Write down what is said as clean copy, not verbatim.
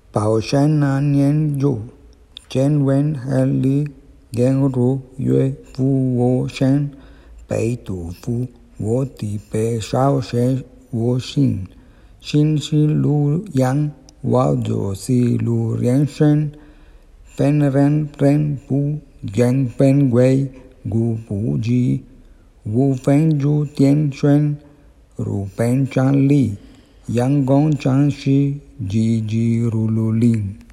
宝山那年有见闻海里言如岳父我山北杜甫我的北少谁我心心是路阳我就是路人生本人本不人本为故不及无分如点顺如本站立阳光展示急急如如林